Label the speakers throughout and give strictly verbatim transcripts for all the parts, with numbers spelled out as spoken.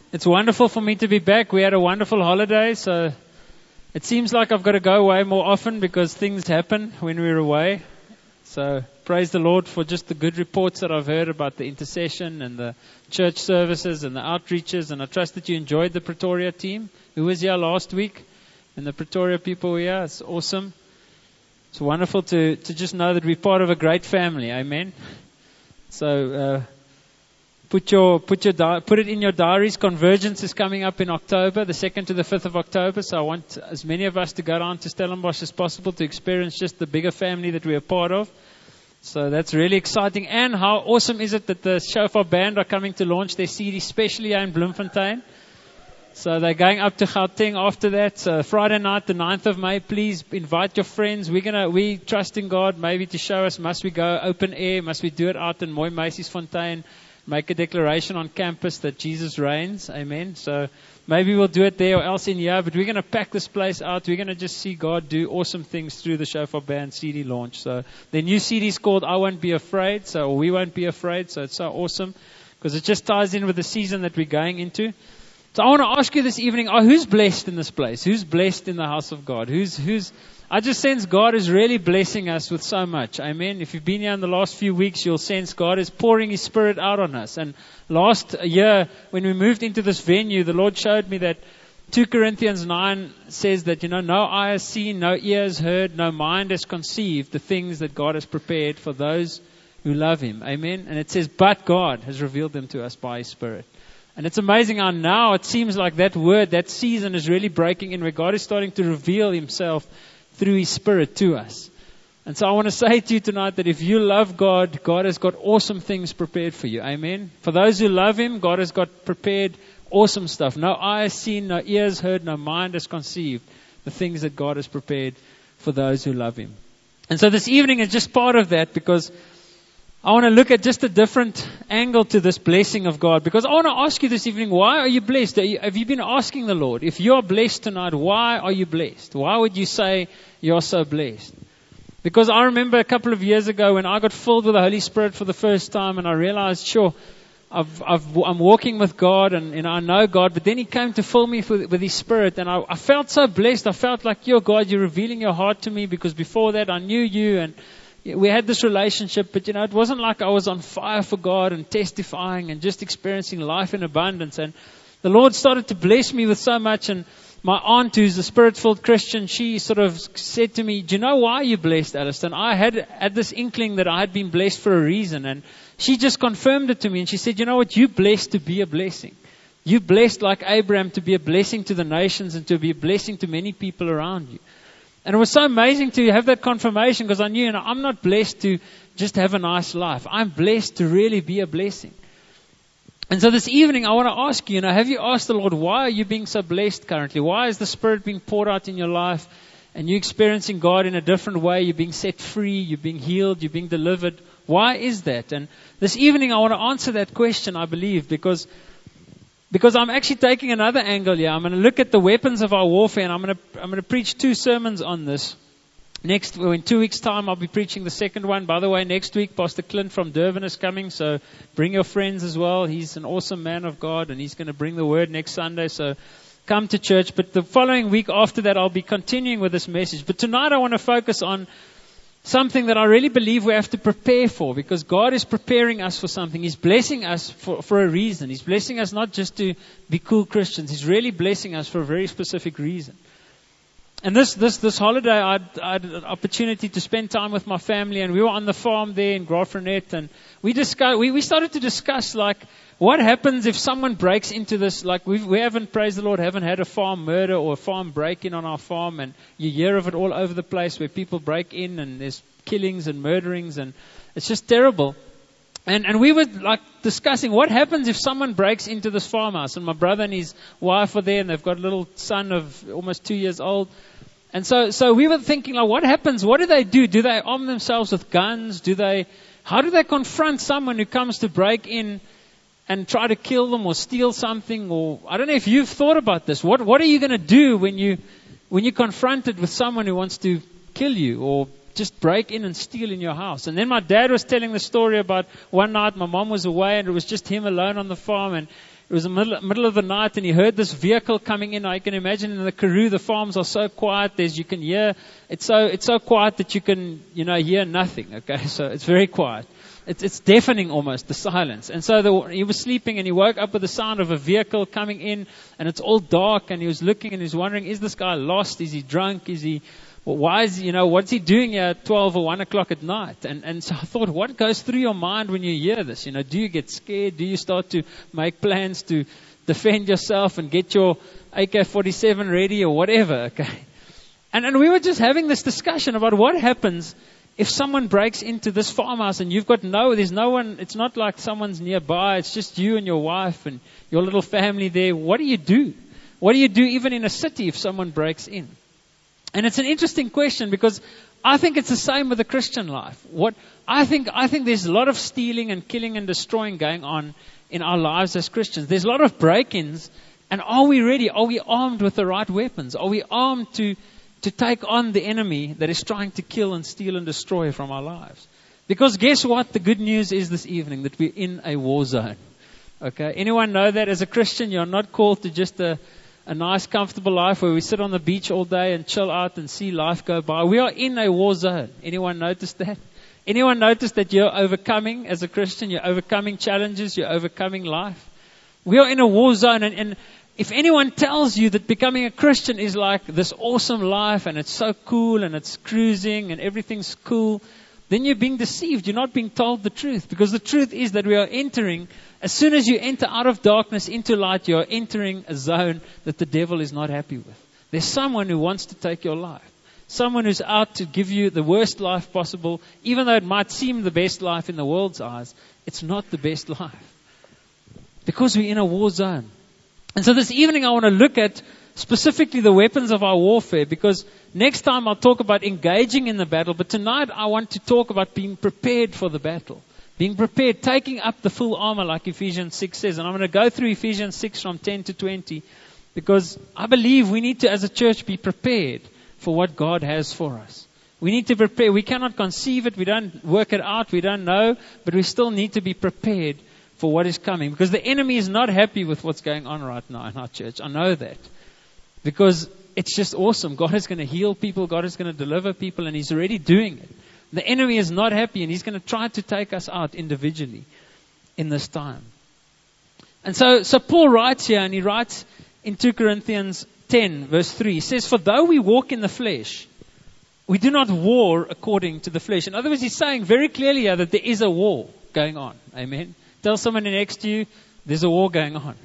Speaker 1: It's wonderful for me to be back. We had a wonderful holiday, so it seems like I've got to go away more often because things happen when we're away. So praise the Lord for just the good reports that I've heard about the intercession and the church services and the outreaches. And I trust that you enjoyed the Pretoria team who was here last week, and the Pretoria people were here. It's awesome. It's wonderful to, to just know that we're part of a great family. Amen. So, uh, Put your put your di- put it in your diaries. Convergence is coming up in October, the second to the fifth of October. So I want as many of us to go down to Stellenbosch as possible to experience just the bigger family that we are part of. So that's really exciting. And how awesome is it that the Shofar Band are coming to launch their C D, especially here in Bloemfontein. So they're going up to Gauteng after that. So Friday night, the ninth of May, please invite your friends. We're gonna we trust in God maybe to show us, must we go open air? Must we do it out in Mooi Meisiesfontein? Make a declaration on campus that Jesus reigns. Amen. So maybe we'll do it there or else in here. But we're going to pack this place out. We're going to just see God do awesome things through the Shofar Band C D launch. So the new C D is called I Won't Be Afraid. So We Won't Be Afraid. So it's so awesome because it just ties in with the season that we're going into. So I want to ask you this evening, oh, who's blessed in this place? Who's blessed in the house of God? Who's, who's, I just sense God is really blessing us with so much. Amen. If you've been here in the last few weeks, you'll sense God is pouring His Spirit out on us. And last year, when we moved into this venue, the Lord showed me that Second Corinthians nine says that, you know, no eye has seen, no ear has heard, no mind has conceived the things that God has prepared for those who love Him. Amen. And it says, but God has revealed them to us by His Spirit. And it's amazing how now it seems like that word, that season is really breaking in where God is starting to reveal Himself through His Spirit to us. And so I want to say to you tonight that if you love God, God has got awesome things prepared for you. Amen. For those who love Him, God has got prepared awesome stuff. No eye has seen, no ears heard, no mind has conceived the things that God has prepared for those who love Him. And so this evening is just part of that because I want to look at just a different angle to this blessing of God. Because I want to ask you this evening, why are you blessed? Are you, have you been asking the Lord, if you're blessed tonight, why are you blessed? Why would you say you're so blessed? Because I remember a couple of years ago when I got filled with the Holy Spirit for the first time and I realized, sure, I've, I've, I'm walking with God and, and I know God, but then He came to fill me with, with His Spirit and I, I felt so blessed. I felt like, yo, God, you're revealing your heart to me because before that I knew you and we had this relationship, but you know, it wasn't like I was on fire for God and testifying and just experiencing life in abundance. And the Lord started to bless me with so much. And my aunt, who's a Spirit-filled Christian, she sort of said to me, do you know why you're blessed, Alistair? I had, had this inkling that I had been blessed for a reason. And she just confirmed it to me. And she said, you know what? You're blessed to be a blessing. You're blessed like Abraham to be a blessing to the nations and to be a blessing to many people around you. And it was so amazing to have that confirmation because I knew, you know, I'm not blessed to just have a nice life. I'm blessed to really be a blessing. And so this evening, I want to ask you, you know, have you asked the Lord, why are you being so blessed currently? Why is the Spirit being poured out in your life and you're experiencing God in a different way? You're being set free, you're being healed, you're being delivered. Why is that? And this evening, I want to answer that question, I believe, because Because I'm actually taking another angle here. I'm going to look at the weapons of our warfare, and I'm going to I'm going to preach two sermons on this. Next, well, in two weeks' time, I'll be preaching the second one. By the way, next week, Pastor Clint from Durban is coming, so bring your friends as well. He's an awesome man of God, and he's going to bring the word next Sunday, so come to church. But the following week after that, I'll be continuing with this message. But tonight, I want to focus on something that I really believe we have to prepare for, because God is preparing us for something. He's blessing us for, for a reason. He's blessing us not just to be cool Christians. He's really blessing us for a very specific reason. And this this this holiday, I had, I had an opportunity to spend time with my family, and we were on the farm there in Graaff-Reinet, and we discuss, we, we started to discuss, like, what happens if someone breaks into this? Like, we've, we haven't, praise the Lord, haven't had a farm murder or a farm break-in on our farm, and you hear of it all over the place where people break in and there's killings and murderings, and it's just terrible. And and we were like discussing what happens if someone breaks into this farmhouse, and my brother and his wife are there, and they've got a little son of almost two years old. And so so we were thinking, like, what happens? What do they do? Do they arm themselves with guns? Do they? How do they confront someone who comes to break in and try to kill them or steal something? Or I don't know if you've thought about this. What what are you going to do when you when you're confronted with someone who wants to kill you or just break in and steal in your house? And then my dad was telling the story about one night my mom was away and it was just him alone on the farm, and It was the middle, middle of the night, and he heard this vehicle coming in. I can imagine in the Karoo, the farms are so quiet. There's, you can hear, it's so, it's so quiet that you can, you know, hear nothing. Okay. So it's very quiet. It's, it's deafening almost, the silence. And so the, he was sleeping, and he woke up with the sound of a vehicle coming in, and it's all dark, and he was looking, and he was wondering, is this guy lost? Is he drunk? Is he, well, why is, you know, what's he doing here at twelve or one o'clock at night? And, and so I thought, what goes through your mind when you hear this? You know, do you get scared? Do you start to make plans to defend yourself and get your A K forty-seven ready or whatever? Okay. And, and we were just having this discussion about what happens if someone breaks into this farmhouse and you've got no, there's no one, it's not like someone's nearby. It's just you and your wife and your little family there. What do you do? What do you do even in a city if someone breaks in? And it's an interesting question, because I think it's the same with the Christian life. What I think, I think there's a lot of stealing and killing and destroying going on in our lives as Christians. There's a lot of break-ins, and are we ready? Are we armed with the right weapons? Are we armed to, to take on the enemy that is trying to kill and steal and destroy from our lives? Because guess what? The good news is this evening that we're in a war zone. Okay? Anyone know that as a Christian, you're not called to just a A nice, comfortable life where we sit on the beach all day and chill out and see life go by. We are in a war zone. Anyone notice that? Anyone notice that you're overcoming as a Christian? You're overcoming challenges. You're overcoming life. We are in a war zone. And, and if anyone tells you that becoming a Christian is like this awesome life and it's so cool and it's cruising and everything's cool, then you're being deceived. You're not being told the truth. Because the truth is that we are entering, as soon as you enter out of darkness into light, you are entering a zone that the devil is not happy with. There's someone who wants to take your life. Someone who's out to give you the worst life possible. Even though it might seem the best life in the world's eyes, it's not the best life. Because we're in a war zone. And so this evening I want to look at specifically the weapons of our warfare, because next time I'll talk about engaging in the battle, but tonight I want to talk about being prepared for the battle. Being prepared, taking up the full armor like Ephesians six says. And I'm going to go through Ephesians six from ten to twenty, because I believe we need to, as a church, be prepared for what God has for us. We need to prepare. We cannot conceive it. We don't work it out. We don't know. But we still need to be prepared for what is coming. Because the enemy is not happy with what's going on right now in our church. I know that. Because it's just awesome. God is going to heal people. God is going to deliver people. And He's already doing it. The enemy is not happy, and he's going to try to take us out individually in this time. And so, so Paul writes here, and he writes in two Corinthians ten, verse three. He says, "For though we walk in the flesh, we do not war according to the flesh." In other words, he's saying very clearly here that there is a war going on. Amen. Tell someone next to you, there's a war going on.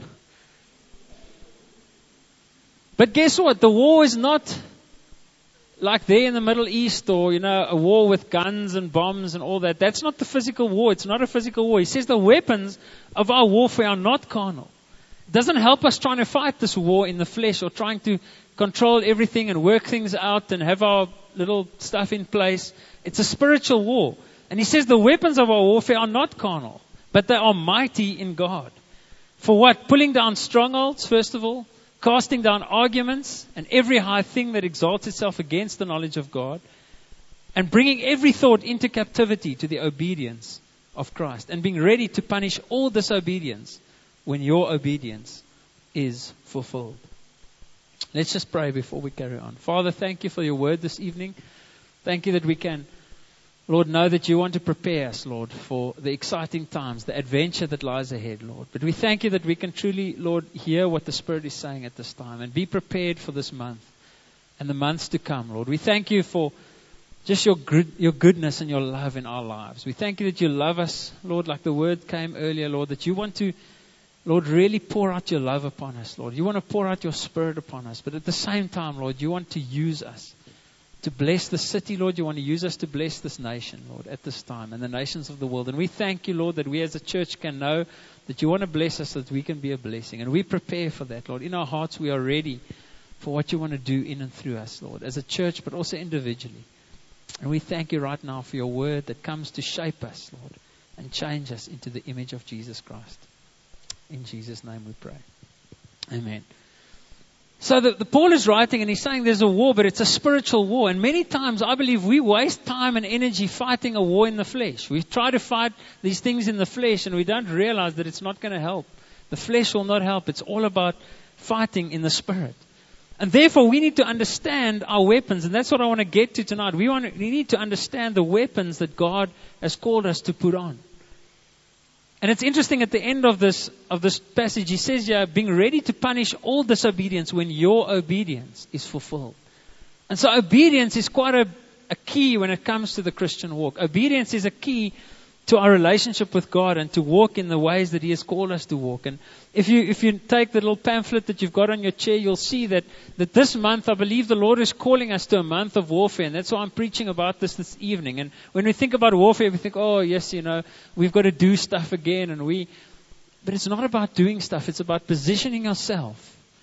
Speaker 1: But guess what? The war is not like there in the Middle East, or, you know, a war with guns and bombs and all that. That's not the physical war. It's not a physical war. He says the weapons of our warfare are not carnal. It doesn't help us trying to fight this war in the flesh, or trying to control everything and work things out and have our little stuff in place. It's a spiritual war. And he says the weapons of our warfare are not carnal, but they are mighty in God. For what? Pulling down strongholds, first of all. Casting down arguments and every high thing that exalts itself against the knowledge of God, and bringing every thought into captivity to the obedience of Christ, and being ready to punish all disobedience when your obedience is fulfilled. Let's just pray before we carry on. Father, thank you for your word this evening. Thank you that we can, Lord, know that you want to prepare us, Lord, for the exciting times, the adventure that lies ahead, Lord. But we thank you that we can truly, Lord, hear what the Spirit is saying at this time and be prepared for this month and the months to come, Lord. We thank you for just your good, your goodness and your love in our lives. We thank you that you love us, Lord, like the word came earlier, Lord, that you want to, Lord, really pour out your love upon us, Lord. You want to pour out your Spirit upon us. But at the same time, Lord, you want to use us to bless the city, Lord. You want to use us to bless this nation, Lord, at this time, and the nations of the world. And we thank you, Lord, that we as a church can know that you want to bless us so that we can be a blessing. And we prepare for that, Lord. In our hearts, we are ready for what you want to do in and through us, Lord, as a church, but also individually. And we thank you right now for your word that comes to shape us, Lord, and change us into the image of Jesus Christ. In Jesus' name we pray. Amen. So the, the Paul is writing and he's saying there's a war, but it's a spiritual war. And many times I believe we waste time and energy fighting a war in the flesh. We try to fight these things in the flesh and we don't realize that it's not going to help The flesh will not help. It's all about fighting in the Spirit. And therefore, we need to understand our weapons. And that's what I want to get to tonight. We, want to, we need to understand the weapons that God has called us to put on. And it's interesting at the end of this of this passage, he says, yeah, being ready to punish all disobedience when your obedience is fulfilled. And so obedience is quite a, a key when it comes to the Christian walk. Obedience is a key to our relationship with God and to walk in the ways that He has called us to walk. And if you if you take the little pamphlet that you've got on your chair, you'll see that, that this month, I believe the Lord is calling us to a month of warfare. And that's why I'm preaching about this this evening. And when we think about warfare, we think, oh, yes, you know, we've got to do stuff again. And we, but it's not about doing stuff. It's about positioning yourself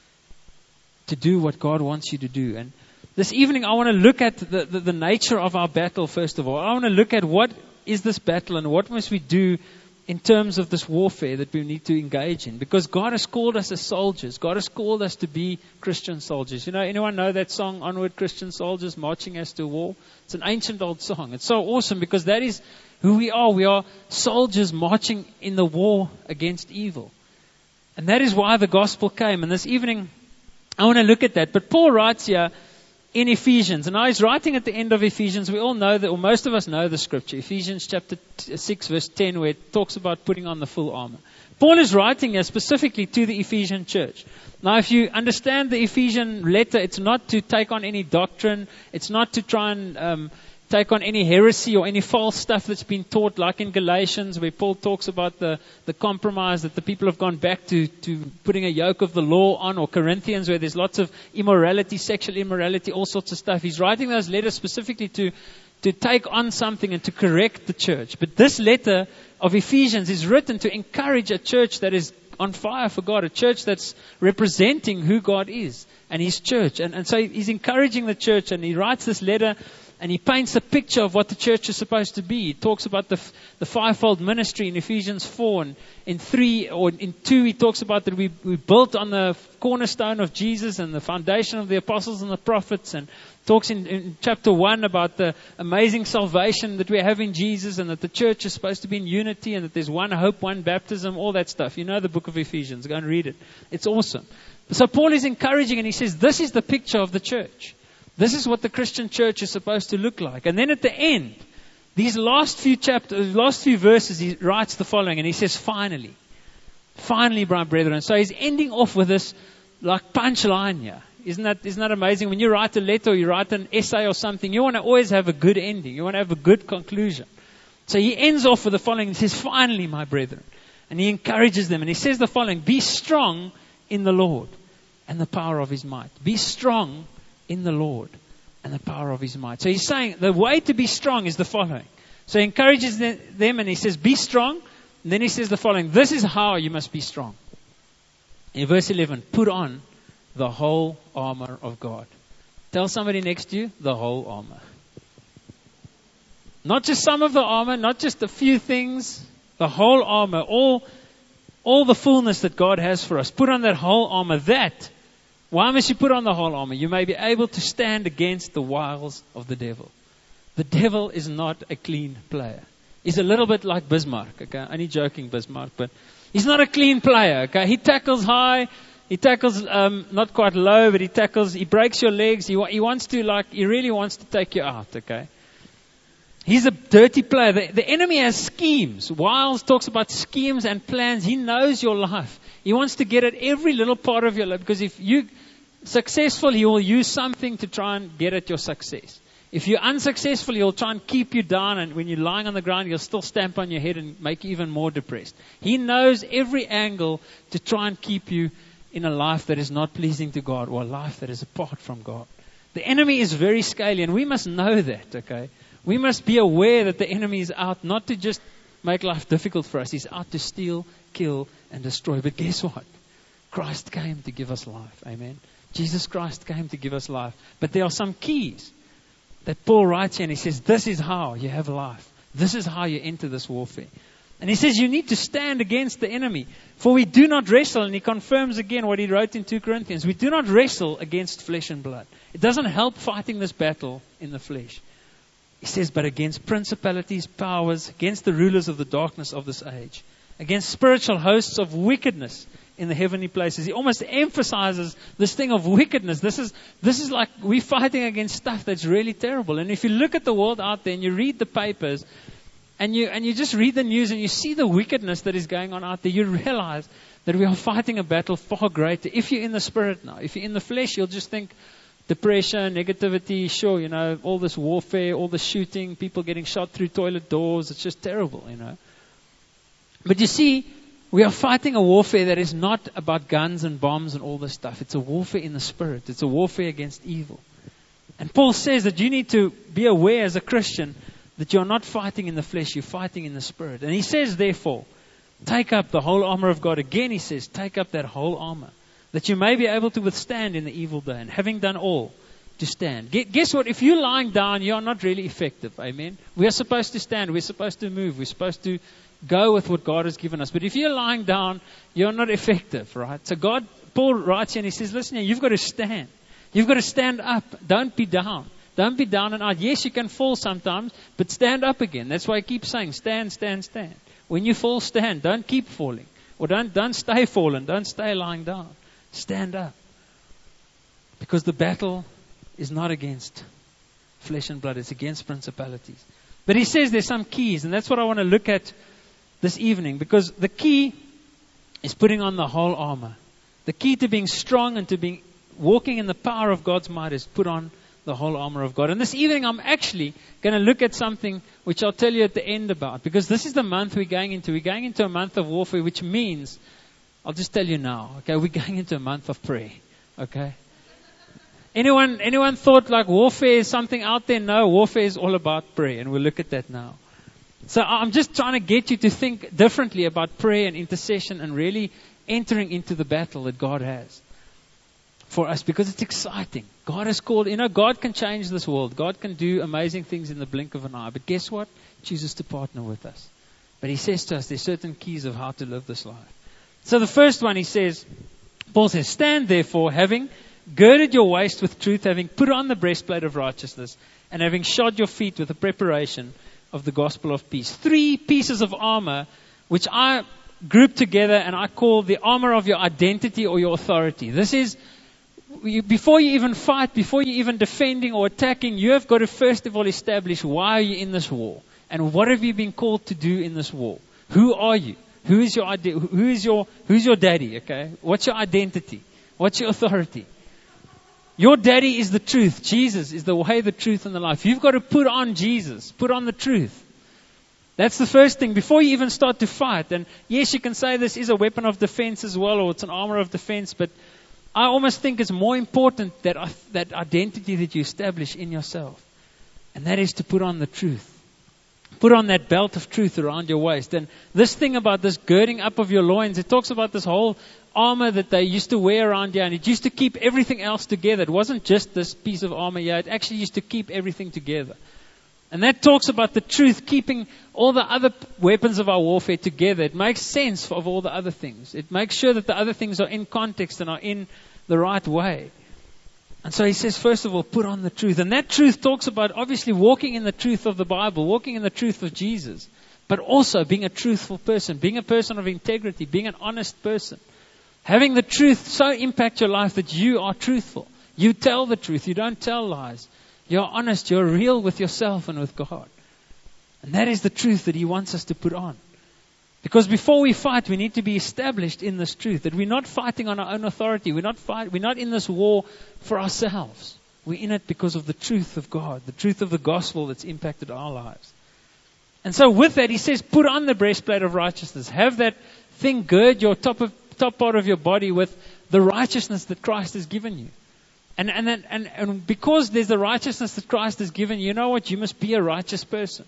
Speaker 1: to do what God wants you to do. And this evening, I want to look at the, the, the nature of our battle, first of all. I want to look at what is this battle and what must we do in terms of this warfare that we need to engage in. Because God has called us as soldiers. God has called us to be Christian soldiers. You know, anyone know that song, Onward Christian Soldiers, Marching As to War? It's an ancient old song. It's so awesome because that is who we are. We are soldiers marching in the war against evil. And that is why the gospel came. And this evening, I want to look at that. But Paul writes here, in Ephesians, and now he's writing at the end of Ephesians. We all know that, or most of us know the scripture, Ephesians chapter six, verse ten, where it talks about putting on the full armor. Paul is writing here specifically to the Ephesian church. Now, if you understand the Ephesian letter, it's not to take on any doctrine. It's not to try and um, take on any heresy or any false stuff that's been taught, like in Galatians, where Paul talks about the, the compromise that the people have gone back to, to putting a yoke of the law on, or Corinthians, where there's lots of immorality, sexual immorality, all sorts of stuff. He's writing those letters specifically to, to take on something and to correct the church. But this letter of Ephesians is written to encourage a church that is on fire for God, a church that's representing who God is and His church. And, and so he's encouraging the church, and he writes this letter. And he paints a picture of what the church is supposed to be. He talks about the the fivefold ministry in Ephesians four. And in three, or in two, he talks about that we we built on the cornerstone of Jesus and the foundation of the apostles and the prophets. And talks in, in chapter one about the amazing salvation that we have in Jesus, and that the church is supposed to be in unity, and that there's one hope, one baptism, all that stuff. You know the book of Ephesians. Go and read it. It's awesome. So Paul is encouraging, and he says, this is the picture of the church. This is what the Christian church is supposed to look like. And then at the end, these last few chapters, last few verses, he writes the following, and he says, finally, finally, my brethren. So he's ending off with this like punchline here. Isn't that, isn't that amazing? When you write a letter or you write an essay or something, you want to always have a good ending. You want to have a good conclusion. So he ends off with the following. He says, finally, my brethren. And he encourages them. And he says the following, be strong in the Lord and the power of His might. Be strong in the Lord and the power of His might. So he's saying the way to be strong is the following. So he encourages them and he says, be strong. And then he says the following, this is how you must be strong. In verse eleven, put on the whole armor of God. Tell somebody next to you, the whole armor. Not just some of the armor, not just a few things, the whole armor, all, all the fullness that God has for us. Put on that whole armor. That Why must you put on the whole armor? You may be able to stand against the wiles of the devil. The devil is not a clean player. He's a little bit like Bismarck, okay? Only joking, Bismarck, but he's not a clean player, okay? He tackles high, he tackles um, not quite low, but he tackles, he breaks your legs. He, he wants to, like, he really wants to take you out, okay? He's a dirty player. The, the enemy has schemes. Wiles talks about schemes and plans. He knows your life. He wants to get at every little part of your life, because if you're successful, he will use something to try and get at your success. If you're unsuccessful, he'll try and keep you down, and when you're lying on the ground, he'll still stamp on your head and make you even more depressed. He knows every angle to try and keep you in a life that is not pleasing to God, or a life that is apart from God. The enemy is very scaly, and we must know that, okay? We must be aware that the enemy is out not to just make life difficult for us. He's out to steal, kill, and destroy. But guess what? Christ came to give us life. Amen. Jesus Christ came to give us life. But there are some keys that Paul writes here, and he says, this is how you have life. This is how you enter this warfare. And he says you need to stand against the enemy. For we do not wrestle, and he confirms again what he wrote in Second Corinthians. We do not wrestle against flesh and blood. It doesn't help fighting this battle in the flesh. He says, but against principalities, powers, against the rulers of the darkness of this age, against spiritual hosts of wickedness in the heavenly places. He almost emphasizes this thing of wickedness. This is this is like we're fighting against stuff that's really terrible. And if you look at the world out there and you read the papers and you and you just read the news and you see the wickedness that is going on out there, you realize that we are fighting a battle far greater. If you're in the spirit now, if you're in the flesh, you'll just think depression, negativity, sure, you know, all this warfare, all the shooting, people getting shot through toilet doors. It's just terrible, you know. But you see, we are fighting a warfare that is not about guns and bombs and all this stuff. It's a warfare in the spirit. It's a warfare against evil. And Paul says that you need to be aware as a Christian that you're not fighting in the flesh, you're fighting in the spirit. And he says, therefore, take up the whole armor of God. Again, he says, take up that whole armor, that you may be able to withstand in the evil day, and having done all, to stand. Guess what? If you're lying down, you're not really effective. Amen? We are supposed to stand. We're supposed to move. We're supposed to go with what God has given us. But if you're lying down, you're not effective, right? So God, Paul writes here and he says, listen here, you've got to stand. You've got to stand up. Don't be down. Don't be down and out. Yes, you can fall sometimes, but stand up again. That's why I keep saying, stand, stand, stand. When you fall, stand. Don't keep falling. Or don't, don't stay fallen. Don't stay lying down. Stand up. Because the battle is not against flesh and blood. It's against principalities. But he says there's some keys, and that's what I want to look at this evening, because the key is putting on the whole armor. The key to being strong and to being walking in the power of God's might is put on the whole armor of God. And this evening I'm actually going to look at something which I'll tell you at the end about, because this is the month we're going into. We're going into a month of warfare, which means, I'll just tell you now, okay, we're going into a month of prayer, okay? Anyone, anyone thought like warfare is something out there? No, warfare is all about prayer, and we'll look at that now. So I'm just trying to get you to think differently about prayer and intercession and really entering into the battle that God has for us, because it's exciting. God has called, you know, God can change this world. God can do amazing things in the blink of an eye. But guess what? He chooses to partner with us. But he says to us, there's certain keys of how to live this life. So the first one, he says, Paul says, stand therefore, having girded your waist with truth, having put on the breastplate of righteousness, and having shod your feet with the preparation of the gospel of peace. Three pieces of armor, which I group together and I call the armor of your identity or your authority. This is, you, before you even fight, before you even defending or attacking, you have got to first of all establish why are you in this war? And what have you been called to do in this war? Who are you? Who is your ide- who is your who's your daddy, okay? What's your identity? What's your authority? Your daddy is the truth. Jesus is the way, the truth, and the life. You've got to put on Jesus. Put on the truth. That's the first thing. Before you even start to fight. And yes, you can say this is a weapon of defense as well, or it's an armor of defense. But I almost think it's more important that, that identity that you establish in yourself. And that is to put on the truth. Put on that belt of truth around your waist. And this thing about this girding up of your loins, it talks about this whole armor that they used to wear around here, and it used to keep everything else together. It wasn't just this piece of armor here, it actually used to keep everything together. And that talks about the truth keeping all the other weapons of our warfare together. It makes sense of all the other things. It makes sure that the other things are in context and are in the right way. And so he says, first of all, put on the truth. And that truth talks about obviously walking in the truth of the Bible, walking in the truth of Jesus, but also being a truthful person, being a person of integrity, being an honest person. Having the truth so impact your life that you are truthful. You tell the truth. You don't tell lies. You're honest. You're real with yourself and with God. And that is the truth that he wants us to put on. Because before we fight, we need to be established in this truth. That we're not fighting on our own authority. We're not fight, We're not in this war for ourselves. We're in it because of the truth of God. The truth of the gospel that's impacted our lives. And so with that, he says, put on the breastplate of righteousness. Have that thing gird your top of top part of your body with the righteousness that Christ has given you. And and, then, and and because there's the righteousness that Christ has given you, you know what? You must be a righteous person.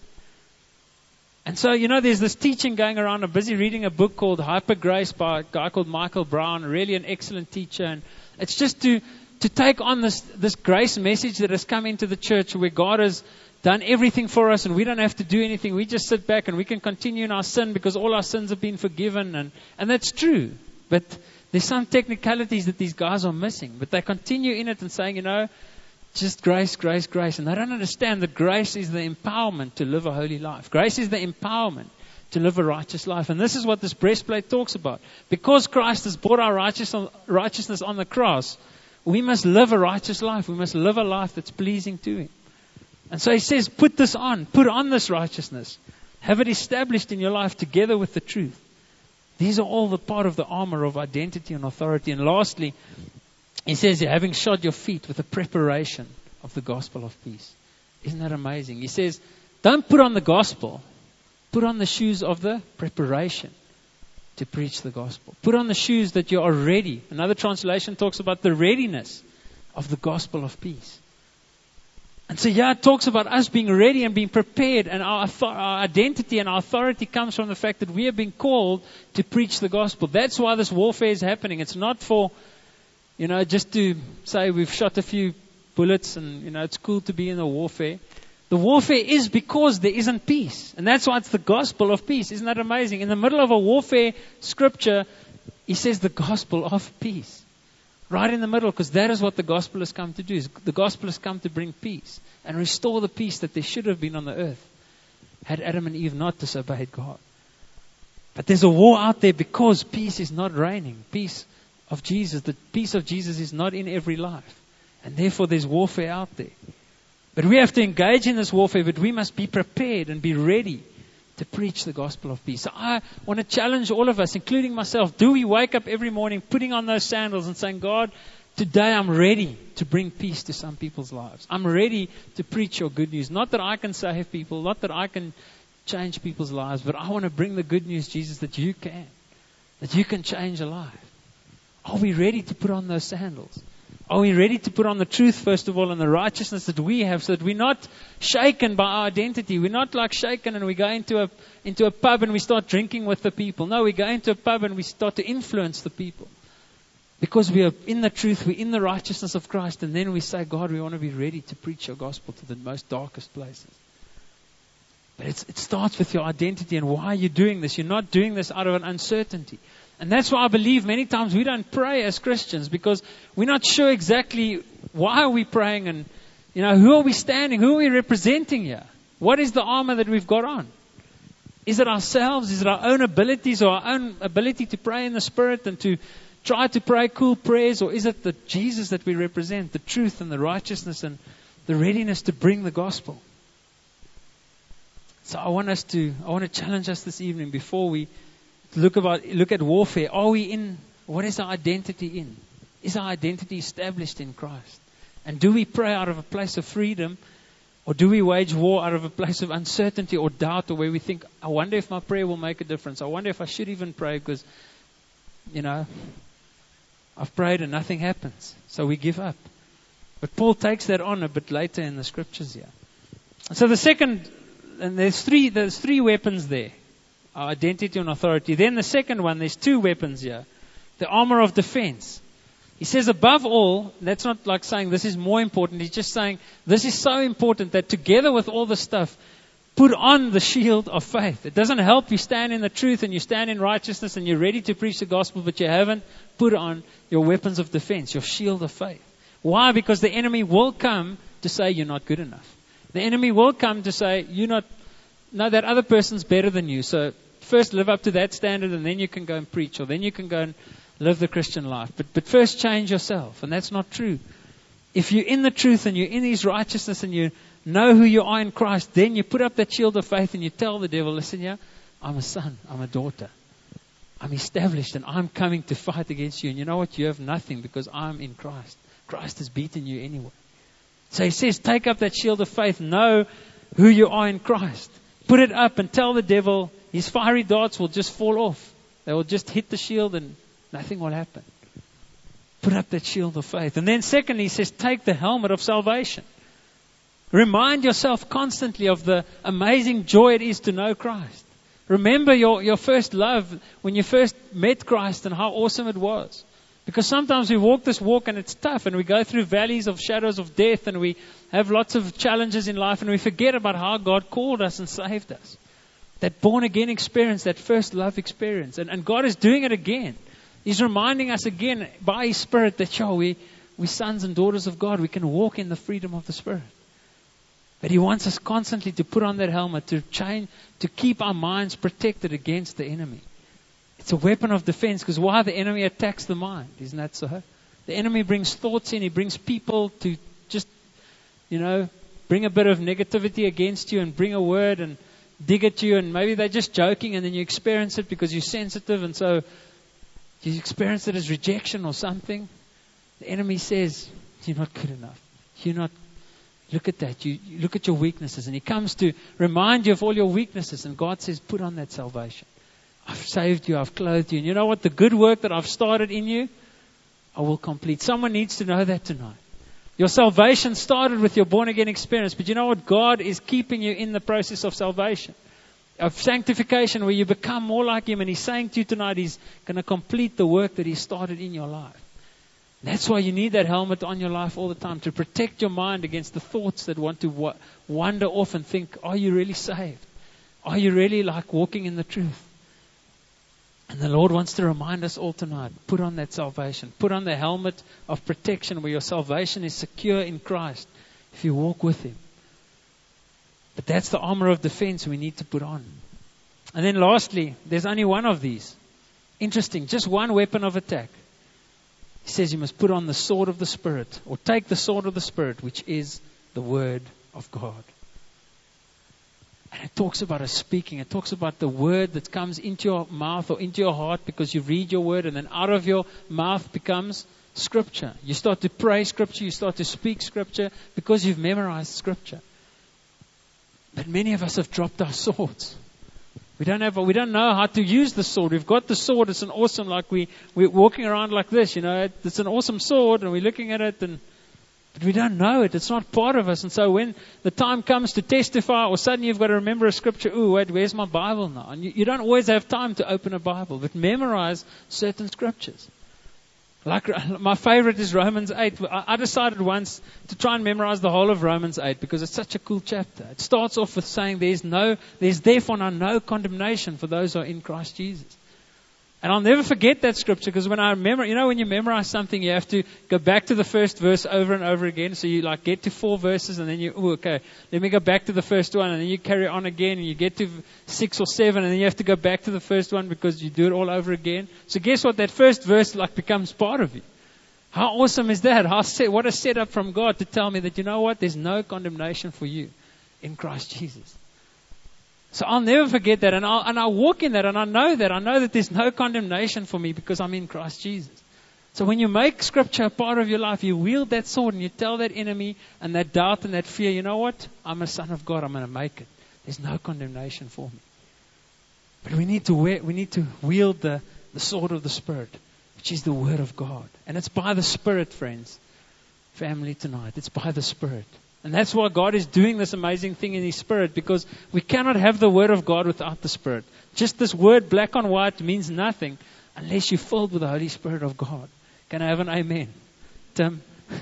Speaker 1: And so, you know, there's this teaching going around. I'm busy reading a book called Hyper Grace by a guy called Michael Brown, really an excellent teacher. And it's just to, to take on this, this grace message that has come into the church where God has done everything for us and we don't have to do anything. We just sit back and we can continue in our sin because all our sins have been forgiven. And, and that's true. But there's some technicalities that these guys are missing. But they continue in it and saying, you know, just grace, grace, grace. And they don't understand that grace is the empowerment to live a holy life. Grace is the empowerment to live a righteous life. And this is what this breastplate talks about. Because Christ has brought our righteousness on the cross, we must live a righteous life. We must live a life that's pleasing to Him. And so He says, put this on. Put on this righteousness. Have it established in your life together with the truth. These are all the part of the armor of identity and authority. And lastly, He says, you're having shod your feet with the preparation of the gospel of peace. Isn't that amazing? He says, don't put on the gospel. Put on the shoes of the preparation to preach the gospel. Put on the shoes that you are ready. Another translation talks about the readiness of the gospel of peace. And so, yeah, it talks about us being ready and being prepared. And our, our identity and our authority comes from the fact that we have been called to preach the gospel. That's why this warfare is happening. It's not for, you know, just to say we've shot a few bullets and, you know, it's cool to be in the warfare. The warfare is because there isn't peace. And that's why it's the gospel of peace. Isn't that amazing? In the middle of a warfare scripture, He says the gospel of peace. Right in the middle, because that is what the gospel has come to do. The gospel has come to bring peace and restore the peace that there should have been on the earth had Adam and Eve not disobeyed God. But there's a war out there because peace is not reigning. Peace of Jesus, the peace of Jesus is not in every life. And therefore there's warfare out there. But we have to engage in this warfare, but we must be prepared and be ready to preach the gospel of peace. So I want to challenge all of us, including myself. Do we wake up every morning putting on those sandals and saying, God, today I'm ready to bring peace to some people's lives. I'm ready to preach your good news. Not that I can save people, not that I can change people's lives, but I want to bring the good news, Jesus, that you can. That you can change a life. Are we ready to put on those sandals? Are we ready to put on the truth, first of all, and the righteousness that we have, so that we're not shaken by our identity? We're not like shaken and we go into a into a pub and we start drinking with the people. No, we go into a pub and we start to influence the people. Because we are in the truth, we're in the righteousness of Christ, and then we say, God, we want to be ready to preach your gospel to the most darkest places. But it's, it starts with your identity and why you're doing this. You're not doing this out of an uncertainty. And that's why I believe many times we don't pray as Christians, because we're not sure exactly why are we praying and, you know, who are we standing? Who are we representing here? What is the armor that we've got on? Is it ourselves? Is it our own abilities or our own ability to pray in the Spirit and to try to pray cool prayers? Or is it the Jesus that we represent, the truth and the righteousness and the readiness to bring the gospel? So I want us to, I want to challenge us this evening before we Look about look at warfare. Are we in? What is our identity in? Is our identity established in Christ? And do we pray out of a place of freedom, or do we wage war out of a place of uncertainty or doubt, or where we think, I wonder if my prayer will make a difference. I wonder if I should even pray because, you know, I've prayed and nothing happens, so we give up. But Paul takes that on a bit later in the scriptures here. And so the second, and there's three, there's three weapons there. Our identity and authority. Then the second one, there's two weapons here. The armor of defense. He says above all, that's not like saying this is more important. He's just saying this is so important that together with all the stuff, put on the shield of faith. It doesn't help you stand in the truth and you stand in righteousness and you're ready to preach the gospel, but you haven't put on your weapons of defense, your shield of faith. Why? Because the enemy will come to say you're not good enough. The enemy will come to say you're not, no, that other person's better than you. So first live up to that standard and then you can go and preach, or then you can go and live the Christian life. But but first change yourself, and that's not true. If you're in the truth and you're in His righteousness and you know who you are in Christ, then you put up that shield of faith and you tell the devil, listen here, I'm a son, I'm a daughter. I'm established and I'm coming to fight against you. And you know what? You have nothing because I'm in Christ. Christ has beaten you anyway. So he says, take up that shield of faith, know who you are in Christ. Put it up and tell the devil his fiery darts will just fall off. They will just hit the shield and nothing will happen. Put up that shield of faith. And then secondly, he says, take the helmet of salvation. Remind yourself constantly of the amazing joy it is to know Christ. Remember your, your first love when you first met Christ and how awesome it was. Because sometimes we walk this walk and it's tough and we go through valleys of shadows of death and we have lots of challenges in life and we forget about how God called us and saved us. That born again experience, that first love experience. And, and God is doing it again. He's reminding us again by His Spirit that, yo, we, we're sons and daughters of God. We can walk in the freedom of the Spirit. But He wants us constantly to put on that helmet, to change, to keep our minds protected against the enemy. It's a weapon of defense, because why? The enemy attacks the mind. Isn't that so? The enemy brings thoughts in. He brings people to just, you know, bring a bit of negativity against you and bring a word and dig at you. And maybe they're just joking, and then you experience it because you're sensitive. And so you experience it as rejection or something. The enemy says, you're not good enough. You're not, look at that. You, you look at your weaknesses. And he comes to remind you of all your weaknesses. And God says, put on that salvation. I've saved you. I've clothed you. And you know what? The good work that I've started in you, I will complete. Someone needs to know that tonight. Your salvation started with your born again experience. But you know what? God is keeping you in the process of salvation, of sanctification, where you become more like Him. And He's saying to you tonight, He's going to complete the work that He started in your life. That's why you need that helmet on your life all the time, to protect your mind against the thoughts that want to wa- wander off and think, are you really saved? Are you really like walking in the truth? And the Lord wants to remind us all tonight, put on that salvation. Put on the helmet of protection where your salvation is secure in Christ if you walk with Him. But that's the armor of defense we need to put on. And then lastly, there's only one of these. Interesting, just one weapon of attack. He says you must put on the sword of the Spirit, or take the sword of the Spirit, which is the Word of God. And it talks about us speaking. It talks about the word that comes into your mouth or into your heart because you read your word, and then out of your mouth becomes Scripture. You start to pray Scripture. You start to speak Scripture because you've memorized Scripture. But many of us have dropped our swords. We don't have, we don't know how to use the sword. We've got the sword. It's an awesome, like we, we're walking around like this, you know, it's an awesome sword and we're looking at it, and but we don't know it. It's not part of us. And so when the time comes to testify, or suddenly you've got to remember a scripture, ooh, wait, where's my Bible now? And you, you don't always have time to open a Bible, but memorize certain scriptures. Like my favorite is Romans eight. I, I decided once to try and memorize the whole of Romans eight because it's such a cool chapter. It starts off with saying there's no, there's therefore now no condemnation for those who are in Christ Jesus. And I'll never forget that scripture, because when I remember, you know, when you memorize something, you have to go back to the first verse over and over again. So you like get to four verses and then you, oh, okay, let me go back to the first one, and then you carry on again and you get to six or seven and then you have to go back to the first one because you do it all over again. So guess what? That first verse like becomes part of you. How awesome is that? How set, what a setup from God to tell me that, you know what? There's no condemnation for you in Christ Jesus. So I'll never forget that, and I'll, and I'll walk in that, and I know that. I know that there's no condemnation for me because I'm in Christ Jesus. So when you make Scripture a part of your life, you wield that sword and you tell that enemy and that doubt and that fear, you know what? I'm a son of God. I'm going to make it. There's no condemnation for me. But we need to wear, we need to wield the, the sword of the Spirit, which is the Word of God. And it's by the Spirit, friends. Family tonight, it's by the Spirit. And that's why God is doing this amazing thing in His Spirit, because we cannot have the Word of God without the Spirit. Just this word, black on white, means nothing unless you're filled with the Holy Spirit of God. Can I have an amen? Tim?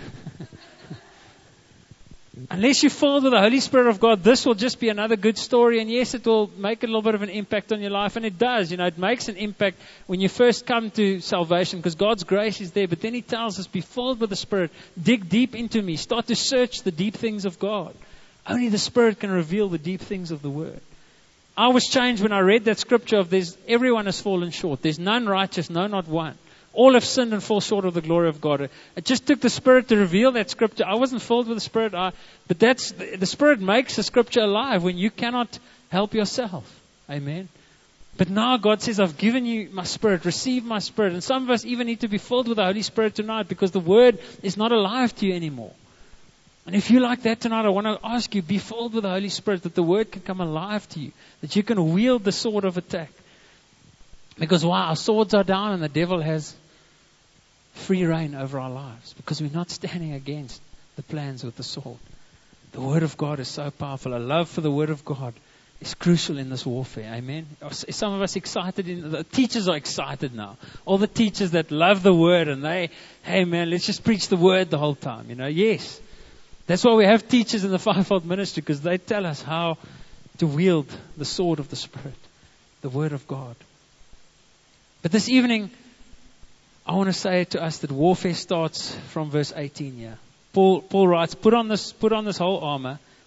Speaker 1: Unless you're filled with the Holy Spirit of God, this will just be another good story. And yes, it will make a little bit of an impact on your life. And it does. You know, it makes an impact when you first come to salvation, because God's grace is there. But then He tells us, be filled with the Spirit. Dig deep into me. Start to search the deep things of God. Only the Spirit can reveal the deep things of the Word. I was changed when I read that scripture of there's, everyone has fallen short. There's none righteous, no, not one. All have sinned and fall short of the glory of God. It just took the Spirit to reveal that scripture. I wasn't filled with the Spirit, I, but that's the Spirit makes the scripture alive when you cannot help yourself. Amen. But now God says, I've given you my Spirit. Receive my Spirit. And some of us even need to be filled with the Holy Spirit tonight, because the Word is not alive to you anymore. And if you like that tonight, I want to ask you, be filled with the Holy Spirit, that the Word can come alive to you, that you can wield the sword of attack. Because why? Our swords are down and the devil has free reign over our lives, because we're not standing against the plans with the sword. The Word of God is so powerful. A love for the Word of God is crucial in this warfare. Amen. Is some of us excited? In, the teachers are excited now. All the teachers that love the Word, and they, hey man, let's just preach the Word the whole time. You know, yes. That's why we have teachers in the fivefold ministry, because they tell us how to wield the sword of the Spirit, the Word of God. But this evening, I want to say to us that warfare starts from verse eighteen here. Paul, Paul writes, put on this, put on this whole armor,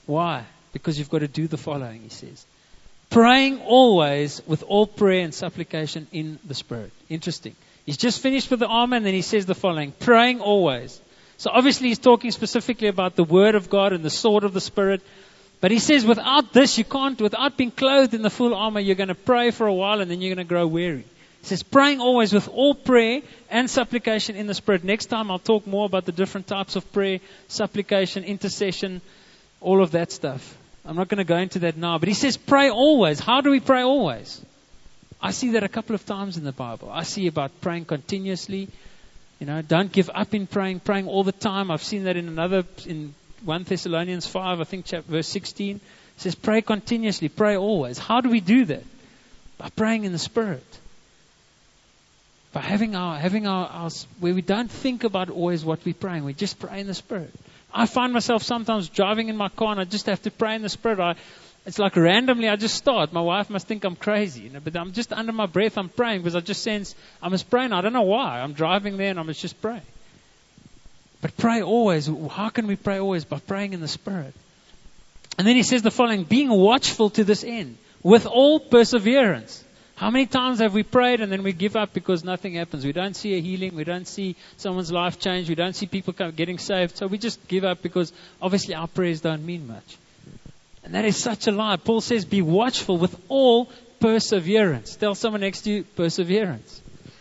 Speaker 1: Why? Because you've got to do the following, he says. Praying always with all prayer and supplication in the Spirit. Interesting. He's just finished with the armor and then he says the following. Praying always. So obviously he's talking specifically about the Word of God and the sword of the Spirit. But he says without this, you can't, without being clothed in the full armor, you're going to pray for a while and then you're going to grow weary. He says praying always with all prayer and supplication in the Spirit. Next time I'll talk more about the different types of prayer, supplication, intercession, all of that stuff. I'm not going to go into that now. But he says pray always. How do we pray always? I see that a couple of times in the Bible. I see about praying continuously. You know, don't give up in praying, praying all the time. I've seen that in another, in First Thessalonians five, I think chapter, verse sixteen. It says pray continuously, pray always. How do we do that? By praying in the Spirit. By having our, having our, our, where we don't think about always what we're praying. We just pray in the Spirit. I find myself sometimes driving in my car and I just have to pray in the Spirit. I, it's like randomly I just start. My wife must think I'm crazy, you know, but I'm just under my breath, I'm praying because I just sense I must pray now. I don't know why. I'm driving there and I must just pray. But pray always. How can we pray always? By praying in the Spirit. And then he says the following, being watchful to this end, with all perseverance. How many times have we prayed and then we give up because nothing happens? We don't see a healing. We don't see someone's life change. We don't see people getting saved. So we just give up because obviously our prayers don't mean much. And that is such a lie. Paul says, be watchful with all perseverance. Tell someone next to you, perseverance.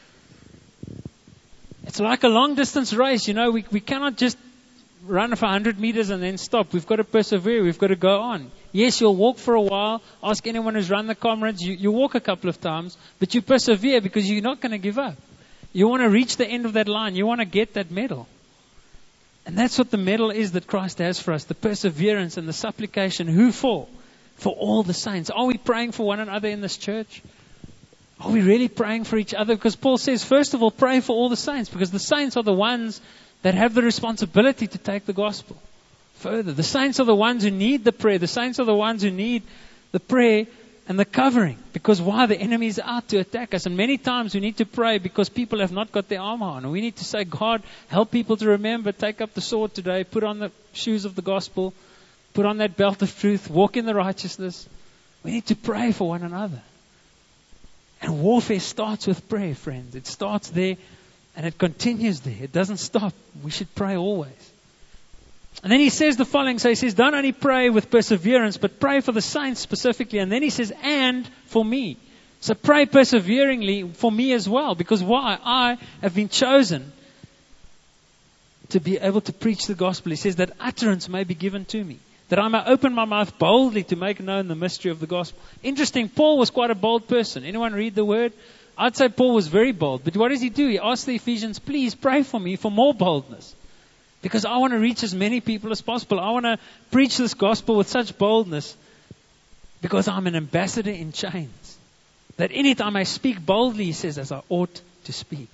Speaker 1: It's like a long distance race. You know, we, we cannot just run for one hundred meters and then stop. We've got to persevere. We've got to go on. Yes, you'll walk for a while. Ask anyone who's run the comrades. You, you walk a couple of times, but you persevere because you're not going to give up. You want to reach the end of that line. You want to get that medal. And that's what the medal is that Christ has for us. The perseverance and the supplication. Who for? For all the saints. Are we praying for one another in this church? Are we really praying for each other? Because Paul says, first of all, pray for all the saints. Because the saints are the ones that have the responsibility to take the gospel further. The saints are the ones who need the prayer. The saints are the ones who need the prayer and the covering. Because why? The enemy is out to attack us. And many times we need to pray because people have not got their armor on. And we need to say, God, help people to remember, take up the sword today, put on the shoes of the gospel, put on that belt of truth, walk in the righteousness. We need to pray for one another. And warfare starts with prayer, friends. It starts there and it continues there. It doesn't stop. We should pray always. And then he says the following. So he says, don't only pray with perseverance, but pray for the saints specifically. And then he says, and for me. So pray perseveringly for me as well. Because why? I have been chosen to be able to preach the gospel. He says that utterance may be given to me. That I may open my mouth boldly to make known the mystery of the gospel. Interesting, Paul was quite a bold person. Anyone read the word? I'd say Paul was very bold. But what does he do? He asks the Ephesians, please pray for me for more boldness. Because I want to reach as many people as possible. I want to preach this gospel with such boldness. Because I'm an ambassador in chains. That anytime I speak boldly, he says, as I ought to speak.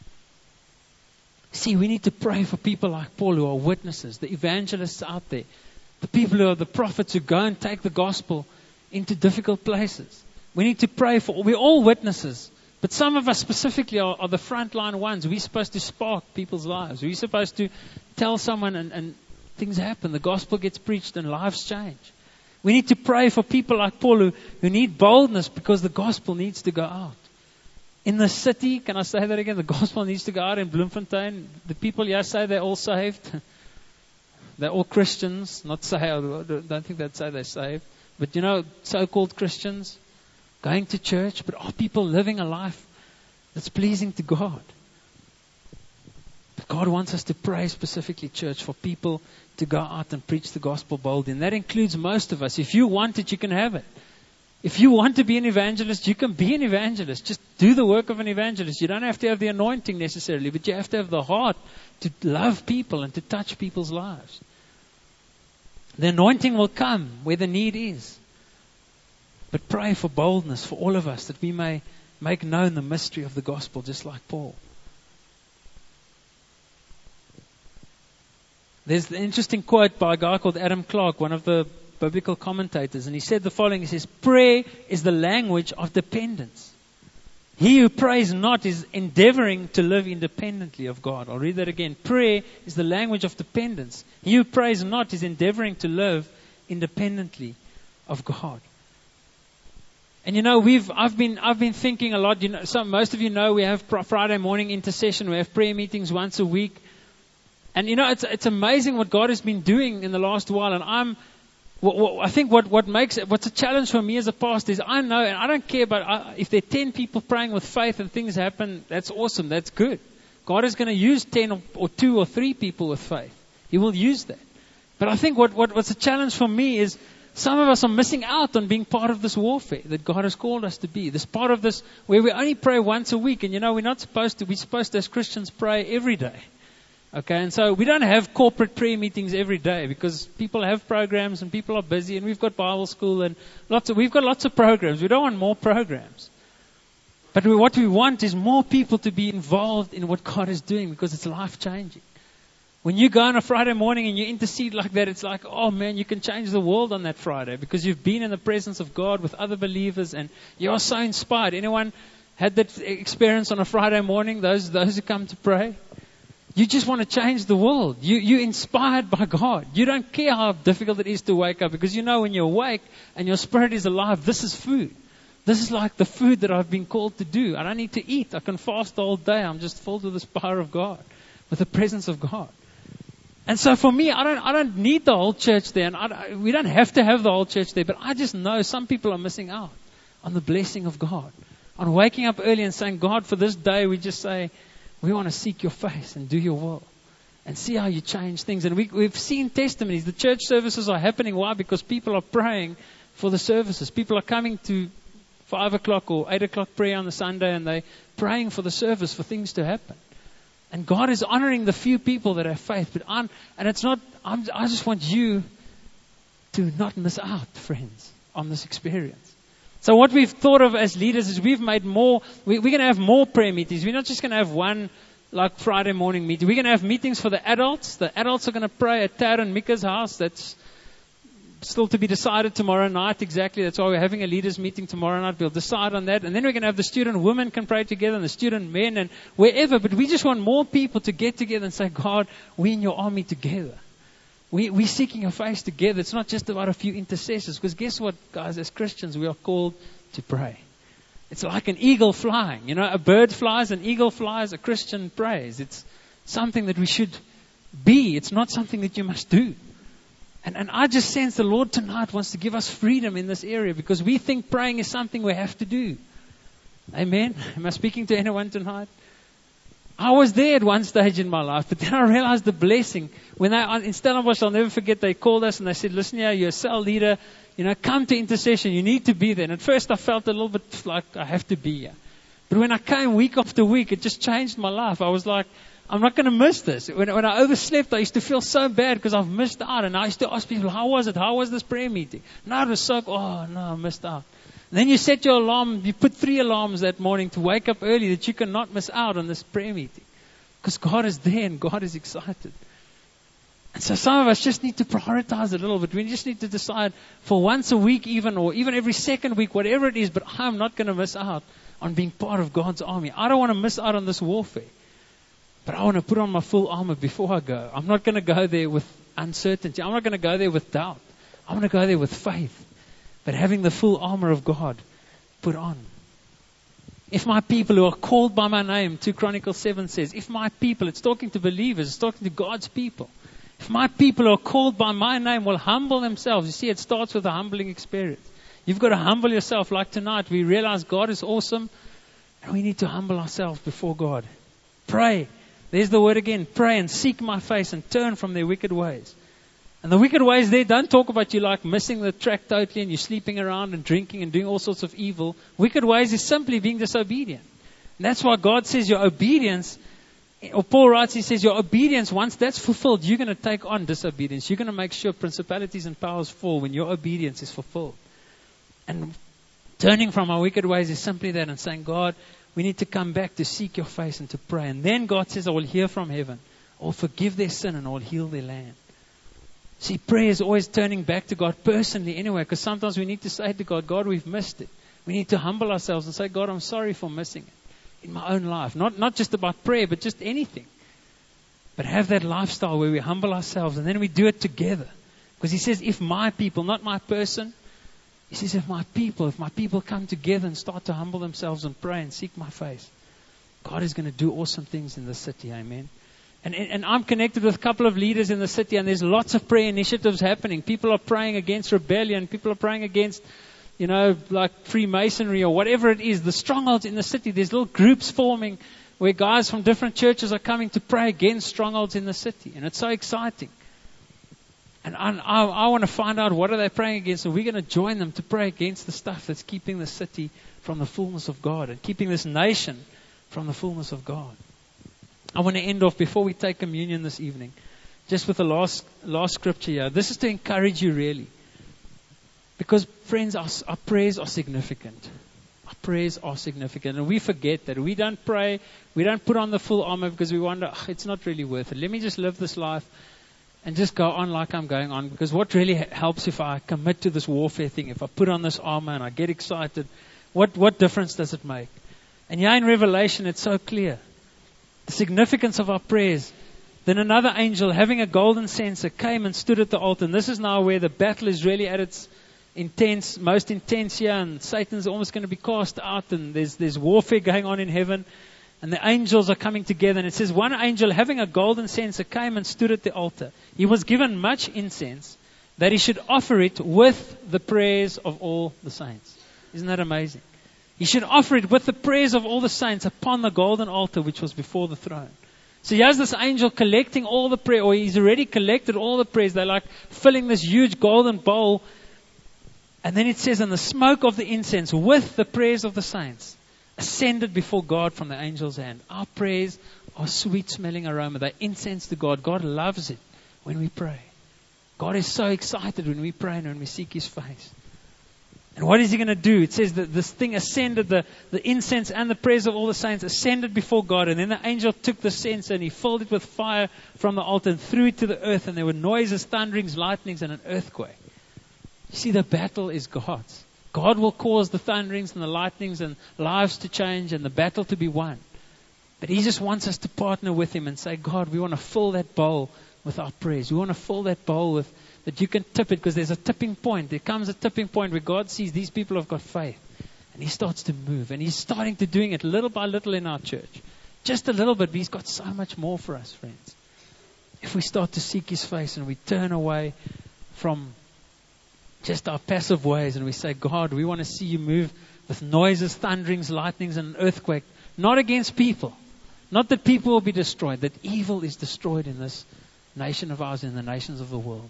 Speaker 1: See, we need to pray for people like Paul who are witnesses, the evangelists out there. The people who are the prophets who go and take the gospel into difficult places. We need to pray for, we're all witnesses. But some of us specifically are, are the frontline ones. We're supposed to spark people's lives. We're supposed to tell someone and, and things happen. The gospel gets preached and lives change. We need to pray for people like Paul who, who need boldness because the gospel needs to go out. In the city, can I say that again? The gospel needs to go out in Bloemfontein. The people here say they're all saved. They're all Christians. Not say, I don't think they'd say they're saved. But you know, so-called Christians going to church, but are people living a life that's pleasing to God? But God wants us to pray specifically, church, for people to go out and preach the gospel boldly. And that includes most of us. If you want it, you can have it. If you want to be an evangelist, you can be an evangelist. Just do the work of an evangelist. You don't have to have the anointing necessarily, but you have to have the heart to love people and to touch people's lives. The anointing will come where the need is. But pray for boldness for all of us that we may make known the mystery of the gospel just like Paul. There's an interesting quote by a guy called Adam Clarke, one of the biblical commentators, and he said the following. He says, prayer is the language of dependence. He who prays not is endeavoring to live independently of God. I'll read that again. Prayer is the language of dependence. He who prays not is endeavoring to live independently of God. And you know, we've I've been I've been thinking a lot. You know, so most of you know we have Friday morning intercession. We have prayer meetings once a week. And you know, it's it's amazing what God has been doing in the last while. And I'm, what, what, I think what what makes it, what's a challenge for me as a pastor is I know, and I don't care about uh, if there are ten people praying with faith and things happen. That's awesome. That's good. God is going to use ten or, or two or three people with faith. He will use that. But I think what, what what's a challenge for me is some of us are missing out on being part of this warfare that God has called us to be. This part of this where we only pray once a week. And you know, we're not supposed to, we're supposed to as Christians pray every day. Okay, and so we don't have corporate prayer meetings every day because people have programs and people are busy, and we've got Bible school and lots of, we've got lots of programs. We don't want more programs. But we, what we want is more people to be involved in what God is doing because it's life changing. When you go on a Friday morning and you intercede like that, it's like, oh man, you can change the world on that Friday because you've been in the presence of God with other believers and you are so inspired. Anyone had that experience on a Friday morning? Those those who come to pray? You just want to change the world. You, you're inspired by God. You don't care how difficult it is to wake up because you know when you're awake and your spirit is alive, this is food. This is like the food that I've been called to do. I don't need to eat. I can fast all day. I'm just filled with the power of God, with the presence of God. And so for me, I don't, I don't need the whole church there, and I, we don't have to have the whole church there, but I just know some people are missing out on the blessing of God, on waking up early and saying, God, for this day, we just say, we want to seek your face and do your will and see how you change things. And we, we've seen testimonies. The church services are happening. Why? Because people are praying for the services. People are coming to five o'clock or eight o'clock prayer on the Sunday, and they're praying for the service, for things to happen. And God is honoring the few people that have faith. But I'm, and it's not, I'm, I just want you to not miss out, friends, on this experience. So what we've thought of as leaders is we've made more, we, we're going to have more prayer meetings. We're not just going to have one like Friday morning meeting. We're going to have meetings for the adults. The adults are going to pray at Tad and Mika's house. That's still to be decided tomorrow night exactly. That's why we're having a leaders meeting tomorrow night. We'll decide on that. And then we're going to have the student women can pray together and the student men and wherever. But we just want more people to get together and say, God, we're in your army together. We, we're seeking your face together. It's not just about a few intercessors. Because guess what, guys, as Christians, we are called to pray. It's like an eagle flying. You know, a bird flies, an eagle flies, a Christian prays. It's something that we should be. It's not something that you must do. And, and I just sense the Lord tonight wants to give us freedom in this area because we think praying is something we have to do. Amen. Am I speaking to anyone tonight? I was there at one stage in my life, but then I realized the blessing. When I, in Stellenbosch, I'll never forget, they called us and they said, listen here, you're a cell leader. You know, come to intercession. You need to be there. And at first I felt a little bit like I have to be here. But when I came week after week, it just changed my life. I was like, I'm not going to miss this. When, when I overslept, I used to feel so bad because I've missed out. And I used to ask people, how was it? How was this prayer meeting? No, it was so, oh no, I missed out. And then you set your alarm, you put three alarms that morning to wake up early that you cannot miss out on this prayer meeting. Because God is there and God is excited. And so some of us just need to prioritize a little bit. We just need to decide for once a week even, or even every second week, whatever it is, but I'm not going to miss out on being part of God's army. I don't want to miss out on this warfare. But I want to put on my full armor before I go. I'm not going to go there with uncertainty. I'm not going to go there with doubt. I want to go there with faith. But having the full armor of God put on. If my people who are called by my name, two Chronicles seven says, if my people, it's talking to believers, it's talking to God's people. If my people who are called by my name will humble themselves. You see, it starts with a humbling experience. You've got to humble yourself. Like tonight, we realize God is awesome. And we need to humble ourselves before God. Pray. There's the word again. Pray and seek my face and turn from their wicked ways. And the wicked ways there don't talk about you like missing the track totally and you're sleeping around and drinking and doing all sorts of evil. Wicked ways is simply being disobedient. And that's why God says your obedience, or Paul writes, he says your obedience, once that's fulfilled, you're going to take on disobedience. You're going to make sure principalities and powers fall when your obedience is fulfilled. And turning from our wicked ways is simply that and saying, God, we need to come back to seek your face and to pray. And then God says, I will hear from heaven. I will forgive their sin and I will heal their land. See, prayer is always turning back to God personally anyway, because sometimes we need to say to God, God, we've missed it. We need to humble ourselves and say, God, I'm sorry for missing it in my own life. Not, not just about prayer, but just anything. But have that lifestyle where we humble ourselves and then we do it together. Because he says, if my people, not my person, he says, if my people, if my people come together and start to humble themselves and pray and seek my face, God is going to do awesome things in the city. Amen. And, and I'm connected with a couple of leaders in the city, and there's lots of prayer initiatives happening. People are praying against rebellion. People are praying against, you know, like Freemasonry or whatever it is. The strongholds in the city, there's little groups forming where guys from different churches are coming to pray against strongholds in the city. And it's so exciting. And I, I, I want to find out what are they praying against, and we're going to join them to pray against the stuff that's keeping the city from the fullness of God and keeping this nation from the fullness of God. I want to end off before we take communion this evening, just with the last last scripture here. This is to encourage you really. Because friends, our, our prayers are significant. Our prayers are significant. And we forget that. We don't pray, we don't put on the full armor because we wonder, oh, it's not really worth it. Let me just live this life and just go on like I'm going on. Because what really helps if I commit to this warfare thing, if I put on this armor and I get excited, what, what difference does it make? And here in Revelation, it's so clear. The significance of our prayers. Then another angel, having a golden censer, came and stood at the altar. And this is now where the battle is really at its intense, most intense here. And Satan's almost going to be cast out. And there's, there's warfare going on in heaven. And the angels are coming together. And it says, one angel, having a golden censer, came and stood at the altar. He was given much incense, that he should offer it with the prayers of all the saints. Isn't that amazing? He should offer it with the prayers of all the saints upon the golden altar which was before the throne. So here's this angel collecting all the prayer, or he's already collected all the prayers. They're like filling this huge golden bowl. And then it says, and the smoke of the incense with the prayers of the saints ascended before God from the angel's hand. Our prayers are sweet smelling aroma. They're incense to God. God loves it when we pray. God is so excited when we pray and when we seek His face. And what is He going to do? It says that this thing ascended, the, the incense and the prayers of all the saints ascended before God. And then the angel took the censer and he filled it with fire from the altar and threw it to the earth. And there were noises, thunderings, lightnings, and an earthquake. You see, the battle is God's. God will cause the thunderings and the lightnings and lives to change and the battle to be won. But He just wants us to partner with Him and say, God, we want to fill that bowl with our prayers. We want to fill that bowl with that you can tip it, because there's a tipping point. There comes a tipping point where God sees these people have got faith. And He starts to move. And He's starting to doing it little by little in our church. Just a little bit, but He's got so much more for us, friends. If we start to seek His face and we turn away from just our passive ways and we say, God, we want to see You move with noises, thunderings, lightnings, and an earthquake. Not against people. Not that people will be destroyed. That evil is destroyed in this nation of ours and in the nations of the world.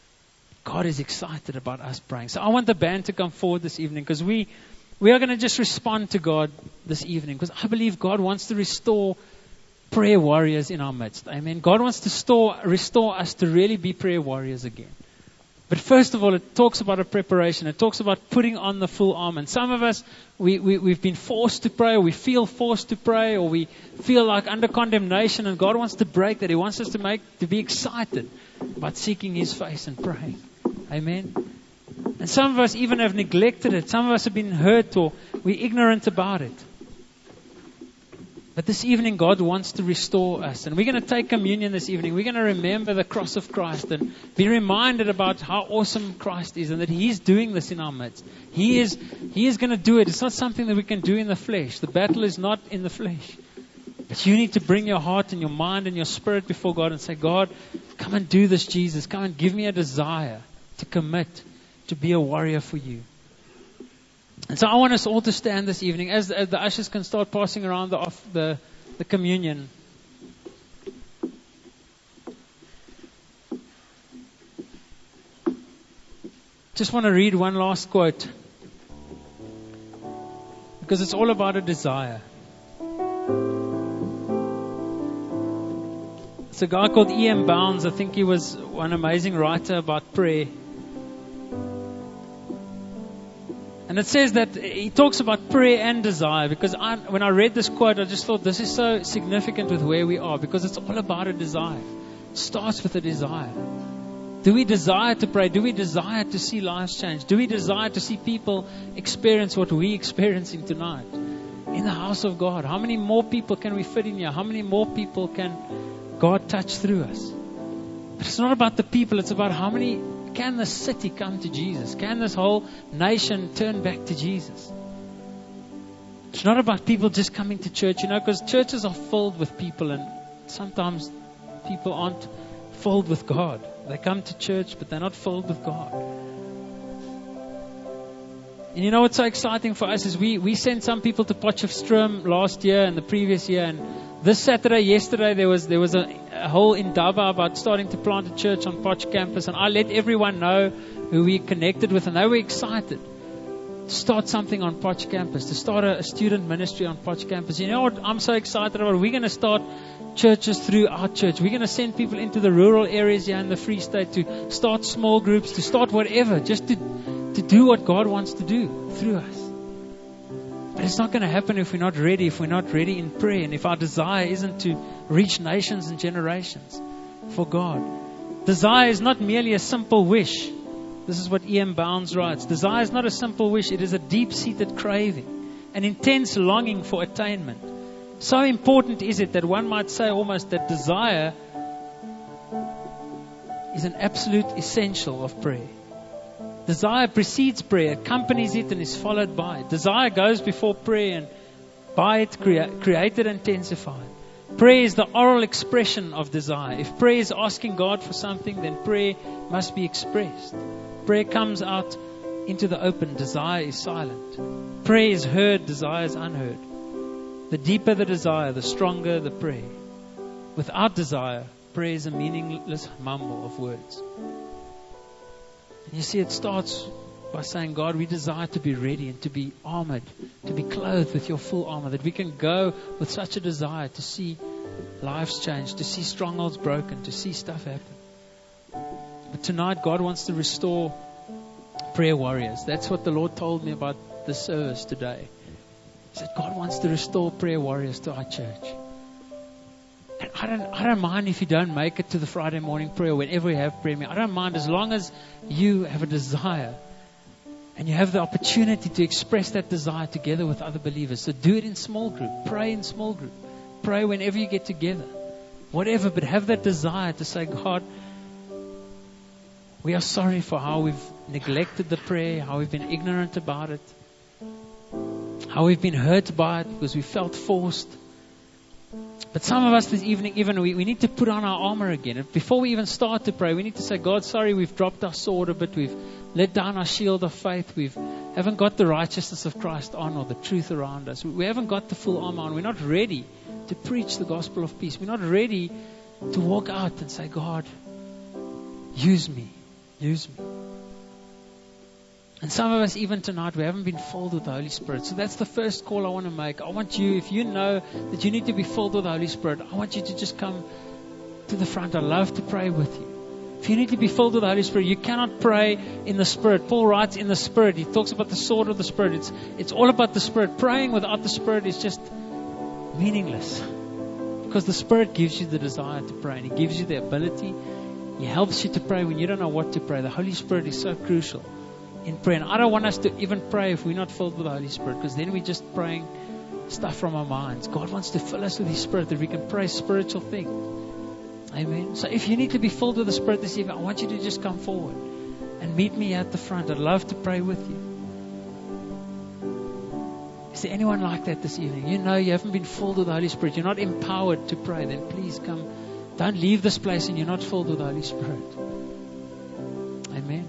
Speaker 1: God is excited about us praying. So I want the band to come forward this evening, because we, we are going to just respond to God this evening, because I believe God wants to restore prayer warriors in our midst. Amen. God wants to store, restore us to really be prayer warriors again. But first of all, it talks about a preparation. It talks about putting on the full armor. And some of us, we, we, we've been forced to pray, or we feel forced to pray, or we feel like under condemnation. And God wants to break that. He wants us to make to be excited about seeking His face and praying. Amen. And some of us even have neglected it. Some of us have been hurt, or we're ignorant about it. But this evening, God wants to restore us. And we're going to take communion this evening. We're going to remember the cross of Christ and be reminded about how awesome Christ is and that He's doing this in our midst. He is, He is going to do it. It's not something that we can do in the flesh. The battle is not in the flesh. But you need to bring your heart and your mind and your spirit before God and say, God, come and do this, Jesus. Come and give me a desire to commit to be a warrior for You. And so I want us all to stand this evening as, as the ushers can start passing around the, off the, the communion. Just want to read one last quote, because it's all about a desire. It's a guy called E M Bounds. I think he was one amazing writer about prayer. And it says that he talks about prayer and desire, because I, when I read this quote, I just thought this is so significant with where we are, because it's all about a desire. It starts with a desire. Do we desire to pray? Do we desire to see lives change? Do we desire to see people experience what we're experiencing tonight in the house of God? How many more people can we fit in here? How many more people can God touch through us? But it's not about the people. It's about how many can this city come to Jesus? Can this whole nation turn back to Jesus? It's not about people just coming to church, you know, because churches are filled with people, and sometimes people aren't filled with God. They come to church, but they're not filled with God. And you know what's so exciting for us is we, we sent some people to Potchefstroom last year and the previous year, and this Saturday, yesterday, there was there was a, a whole indaba about starting to plant a church on Potch campus, and I let everyone know who we connected with, and they were excited to start something on Potch campus, to start a, a student ministry on Potch campus. You know what I'm so excited about? We're going to start churches through our church. We're going to send people into the rural areas here in the Free State to start small groups, to start whatever, just to, to do what God wants to do through us. But it's not going to happen if we're not ready, if we're not ready in prayer, and if our desire isn't to reach nations and generations for God. Desire is not merely a simple wish. This is what E M Bounds writes. Desire is not a simple wish. It is a deep-seated craving, an intense longing for attainment. So important is it that one might say almost that desire is an absolute essential of prayer. Desire precedes prayer, accompanies it, and is followed by it. Desire goes before prayer, and by it crea- created and intensified. Prayer is the oral expression of desire. If prayer is asking God for something, then prayer must be expressed. Prayer comes out into the open. Desire is silent. Prayer is heard. Desire is unheard. The deeper the desire, the stronger the prayer. Without desire, prayer is a meaningless mumble of words. And you see, it starts by saying, God, we desire to be ready and to be armored, to be clothed with your full armor, that we can go with such a desire to see lives change, to see strongholds broken, to see stuff happen. But tonight, God wants to restore prayer warriors. That's what the Lord told me about this service today. He said, God wants to restore prayer warriors to our church. And I don't, I don't mind if you don't make it to the Friday morning prayer, whenever we have prayer meeting. I don't mind as long as you have a desire and you have the opportunity to express that desire together with other believers. So do it in small group. Pray in small group. Pray whenever you get together. Whatever, but have that desire to say, God, we are sorry for how we've neglected the prayer, how we've been ignorant about it, how we've been hurt by it because we felt forced. But some of us this evening, even we, we need to put on our armor again. Before we even start to pray, we need to say, God, sorry, we've dropped our sword a bit. We've let down our shield of faith. We haven't got the righteousness of Christ on or the truth around us. We haven't got the full armor on. We're not ready to preach the gospel of peace. We're not ready to walk out and say, God, use me. Use me. And some of us, even tonight, we haven't been filled with the Holy Spirit. So that's the first call I want to make. I want you, if you know that you need to be filled with the Holy Spirit, I want you to just come to the front. I'd love to pray with you. If you need to be filled with the Holy Spirit, you cannot pray in the Spirit. Paul writes in the Spirit. He talks about the sword of the Spirit. It's, it's all about the Spirit. Praying without the Spirit is just meaningless. Because the Spirit gives you the desire to pray. And He gives you the ability. He helps you to pray when you don't know what to pray. The Holy Spirit is so crucial in prayer. And I don't want us to even pray if we're not filled with the Holy Spirit, because then we're just praying stuff from our minds. God wants to fill us with His Spirit that we can pray spiritual things. Amen. So if you need to be filled with the Spirit this evening, I want you to just come forward and meet me at the front. I'd love to pray with you. Is there anyone like that this evening? You know you haven't been filled with the Holy Spirit. You're not empowered to pray. Then please come. Don't leave this place and you're not filled with the Holy Spirit. Amen.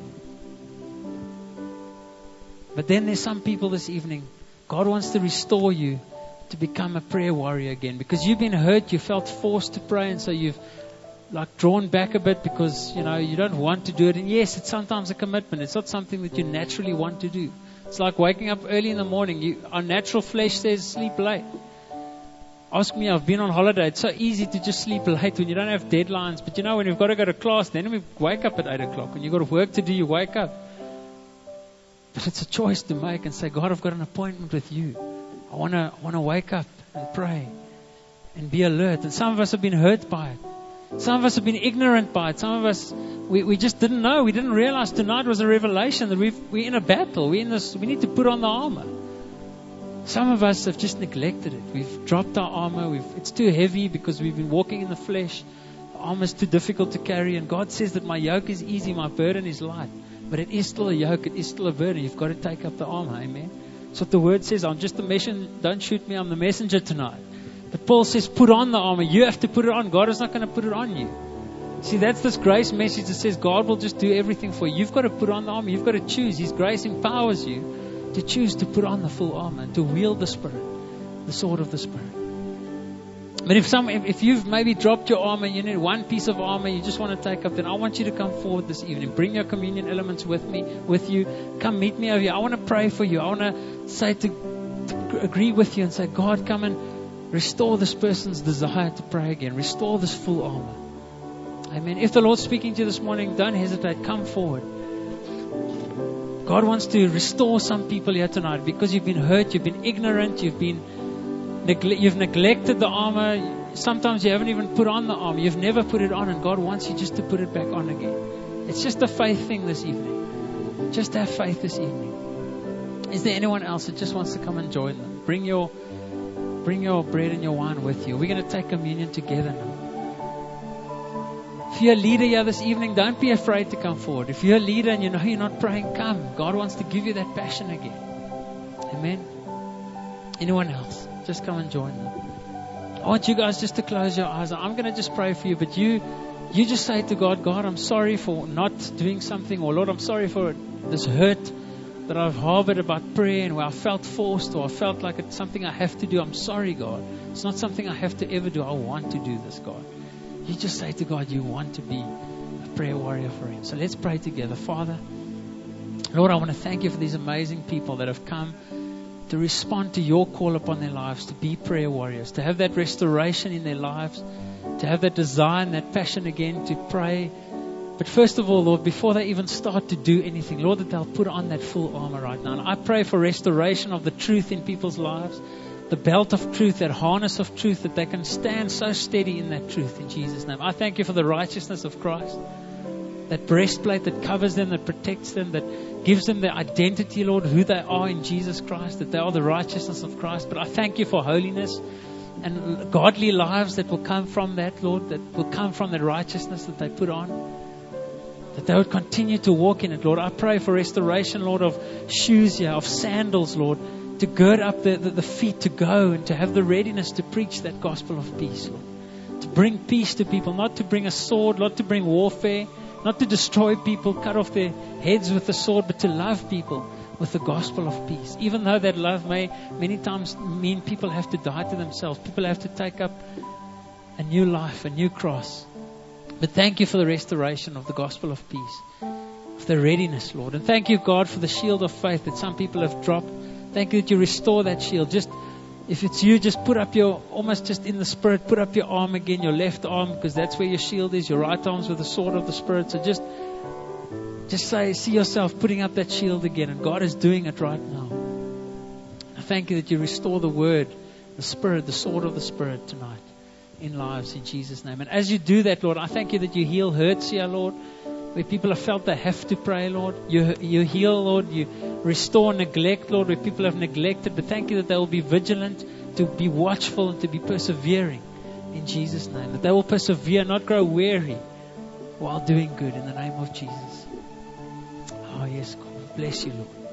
Speaker 1: But then there's some people this evening, God wants to restore you to become a prayer warrior again. Because you've been hurt, you felt forced to pray, and so you've like drawn back a bit because, you know, you don't want to do it. And yes, it's sometimes a commitment. It's not something that you naturally want to do. It's like waking up early in the morning. You, our natural flesh says sleep late. Ask me, I've been on holiday. It's so easy to just sleep late when you don't have deadlines. But you know, when we've got to go to class, then we wake up at eight o'clock. When you've got work to do, you wake up. But it's a choice to make and say, God, I've got an appointment with you. I want to want to wake up and pray and be alert. And some of us have been hurt by it. Some of us have been ignorant by it. Some of us, we, we just didn't know. We didn't realize tonight was a revelation that we've, we're in a battle. We're in this. We need to put on the armor. Some of us have just neglected it. We've dropped our armor. We've, it's too heavy because we've been walking in the flesh. arm is too difficult to carry. And God says that my yoke is easy, my burden is light. But it is still a yoke, it is still a burden. You've got to take up the armor, amen. That's what the word says. I'm just the messenger. Don't shoot me, I'm the messenger tonight. But Paul says, put on the armor. You have to put it on. God is not going to put it on you. See, that's this grace message that says God will just do everything for you. You've got to put on the armor. You've got to choose. His grace empowers you to choose to put on the full armor and to wield the Spirit, the sword of the Spirit. But if some, if you've maybe dropped your armor, you need one piece of armor you just want to take up, then I want you to come forward this evening. Bring your communion elements with me, with you. Come meet me over here. I want to pray for you. I want to say to, to agree with you and say, God, come and restore this person's desire to pray again. Restore this full armor. Amen. If the Lord's speaking to you this morning, don't hesitate. Come forward. God wants to restore some people here tonight because you've been hurt, you've been ignorant, you've been negle- you've neglected the armor. Sometimes you haven't even put on the armor. You've never put it on, and God wants you just to put it back on again. It's just a faith thing this evening. Just have faith this evening. Is there anyone else that just wants to come and join them? Bring your bring your bread and your wine with you. We're going to take communion together now. If you're a leader here this evening, don't be afraid to come forward. If you're a leader and you know you're not praying, come. God wants to give you that passion again. Amen. Anyone else? Just come and join them. I want you guys just to close your eyes. I'm going to just pray for you, but you you just say to God, God, I'm sorry for not doing something, or Lord, I'm sorry for this hurt that I've harbored about prayer and where I felt forced or I felt like it's something I have to do. I'm sorry, God. It's not something I have to ever do. I want to do this, God. You just say to God, you want to be a prayer warrior for Him. So let's pray together. Father, Lord, I want to thank you for these amazing people that have come to respond to your call upon their lives, to be prayer warriors, to have that restoration in their lives, to have that desire and that passion again to pray. But first of all, Lord, before they even start to do anything, Lord, that they'll put on that full armor right now. And I pray for restoration of the truth in people's lives, the belt of truth, that harness of truth, that they can stand so steady in that truth in Jesus' name. I thank you for the righteousness of Christ, that breastplate that covers them, that protects them, that gives them their identity, Lord, who they are in Jesus Christ, that they are the righteousness of Christ. But I thank you for holiness and godly lives that will come from that, Lord, that will come from that righteousness that they put on, that they would continue to walk in it, Lord. I pray for restoration, Lord, of shoes here, of sandals, Lord, to gird up the, the, the feet to go and to have the readiness to preach that gospel of peace, Lord. To bring peace to people, not to bring a sword, not to bring warfare, not to destroy people, cut off their heads with the sword, but to love people with the gospel of peace. Even though that love may many times mean people have to die to themselves, people have to take up a new life, a new cross. But thank you for the restoration of the gospel of peace, of the readiness, Lord. And thank you, God, for the shield of faith that some people have dropped. Thank you that you restore that shield. Just, if it's you, just put up your, almost just in the Spirit, put up your arm again, your left arm, because that's where your shield is. Your right arm's with the sword of the Spirit. So just, just say, see yourself putting up that shield again. And God is doing it right now. I thank you that you restore the Word, the Spirit, the sword of the Spirit tonight in lives in Jesus' name. And as you do that, Lord, I thank you that you heal hurts here, Lord, where people have felt they have to pray, Lord. You, you heal, Lord. You restore neglect, Lord, where people have neglected. But thank you that they will be vigilant, to be watchful, and to be persevering in Jesus' name. That they will persevere, not grow weary while doing good in the name of Jesus. Oh, yes, God. Bless you, Lord.